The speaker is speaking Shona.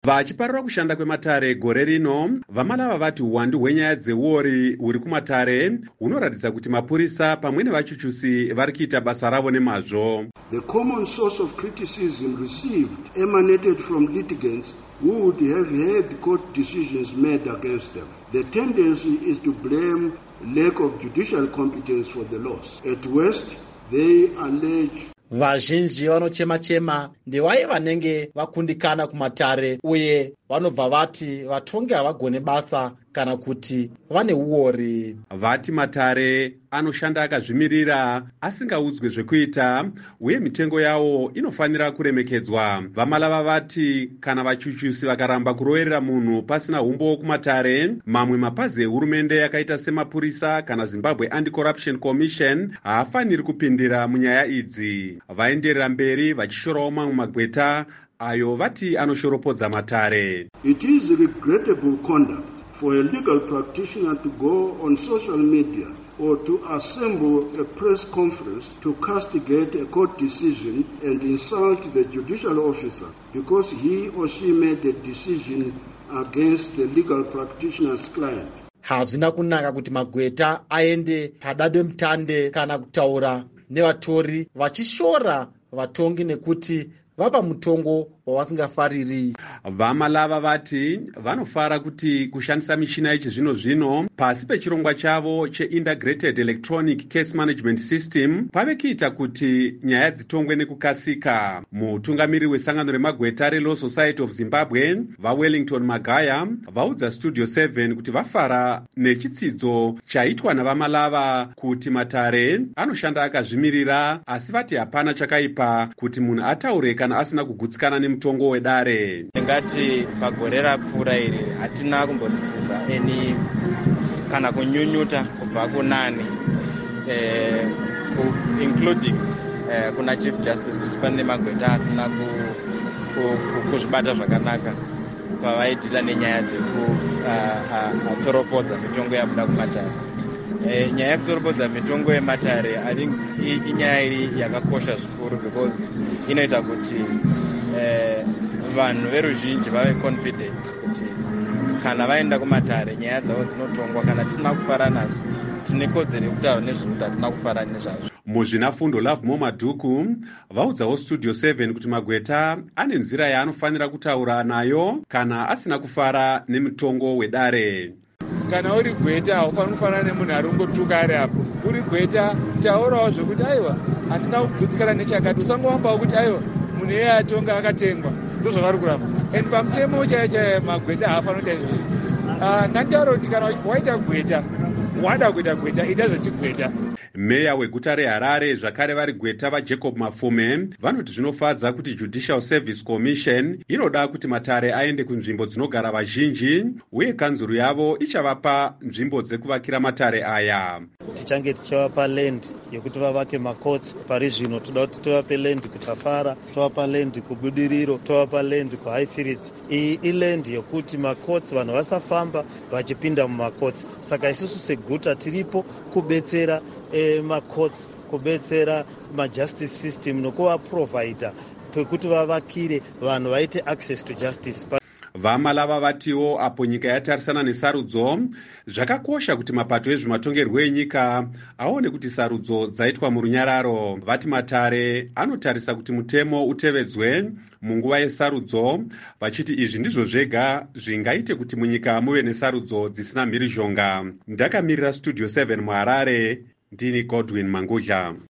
Vachiparura kushanda kwematare gore rino, Vamalava vati uwandu hwenyaya dzeuori huri kumatare hunoratidza kuti mapurisa pamwe nevachuchusi vari kuita basa ravo nemazvo. The common source of criticism received emanated from litigants who would have had court decisions made against them. The tendency is to blame lack of judicial competence for the loss. At worst, they allege vazhinji vanochema-chema ndevai vanenge vakundikana kumatare uye vanobva vati vatongi havagone basa kana kuti vane uori. Vati matare anoshanda akazvimirira asingaudzwe zvekuita uye mitengo yawo inofanira kuremekedzwa. Vamalava vati kana vachuchusi vakaramba kuroverera munhu pasina umbo kumatare, mamwe mapazi ehurumende yakaita semapurisa kana Zimbabwe Anti-Corruption Commission haafaniri kupindira munyaya idzi. Vaenderera mberi vachishorawo mamwe magweta ayo vati anoshoropodza matare. It is regrettable conduct for a legal practitioner to go on social media or to assemble a press conference to castigate a court decision and insult the judicial officer because he or she made a decision against the legal practitioner's client. Hazvina kunaka kuti magweta aende padademutande kana kutaura nevatori vachishora vatongi nekuti vapa mutongo wavasingafariri. Vamalava vati vanofara kuti kushandisa michina yechizvino-zvino pasi pechirongwa chavo cheIntegrated Electronic Case Management System pave kuita kuti nyaya dzitongwe nekukasika. Mutungamiri wesangano remagweta reLaw Society of Zimbabwe, vaWellington Magaya, vaudza Studio 7 kuti vafara nechitsidzo chaitwa navamalava kuti matare anoshanda akazvimirira, asi vati hapana chakaipa kuti munhu ataure kana asina kugutsikana nemutongo wedare. Ngati pagore rapfuura iri hatina kumborisiva eni kana kunyunyuta kubva kunani, including kuna Chief Justice kuti pane magweta asina kuzvibata zvakanaka pavaitira nenyaya dzekutsoropodza mitongo yabuda kumatare. Nyaya yekutsoropodza mitongo yematare I think inyaya iri yakakosha zvikuru because inoita kuti vanhu veruzhinji vave confident kuti kana vaenda kumatare nyaya dzavo dzinotongwa. Kana tisina kufara nazvo tine kodzero yekutaura nezvekuti hatina kufara nezvazvo. Muzvinafundo Love Momadhuku vaudzawo Studio 7 kuti magweta ane nzira yaanofanira kutaura nayo kana asina kufara nemutongo wedare. Kana uri gweta haufaniri kufanana nemunhu ari kungotuka ari apo. Uri gweta taurawo zvekuti aiwa handina kugutsikana nechakati, usangowambawo kuti aiwa munhu iye atonga akatengwa, ndozvavari kuramba. And pamutemo chaiyo magweta haafaniri kuita izvozvo. Ndataura kuti kana waita gweta wada kuita gweta ita zvechigweta. Meya weguta reHarare zvakare vari gweta vaJacob Mafume vanoti zvinofadza kuti Judicial Service Commission inoda kuti matare aende kunzvimbo dzinogara vazhinji uye kanzuru yavo ichavapa nzvimbo dzekuvakira matare aya. Tichange tichivapa land yekuti vavake makotsi. Pari zvino toda kuti tivape land kuTafara, tovapa land kuBudiriro, tovapa land kuHighfields. Iyi iland yekuti makotsi vanhu vasafamba vachipinda mumakotsi. Saka isusu seguta tiripo kubetsera makotsi, kubetsera majustice system nokuvaprovhaidha pekuti vavakire vanhu vaite access to justice. Vamalava vatiwo apo nyika yatarisana nesarudzo, zvakakosha kuti mapato ezvematongerwo enyika aone kuti sarudzo dzaitwa murunyararo. Vati matare anotarisa kuti mutemo utevedzwe munguva yesarudzo, vachiti izvi ndizvo zvega zvingaite kuti munyika muve nesarudzo dzisina mhirizhonga. Ndakamirira Studio 7 muHarare, ndini Godwin Mangudla.